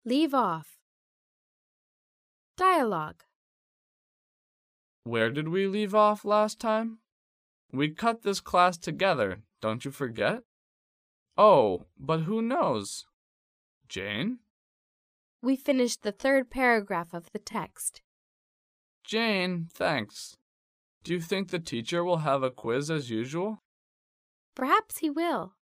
Leave off. Dialogue. Where did we leave off last time? We cut this class together, don't you forget? Oh, but who knows? Jane? We finished the third paragraph of the text. Jane, thanks. Do you think the teacher will have a quiz as usual? Perhaps he will.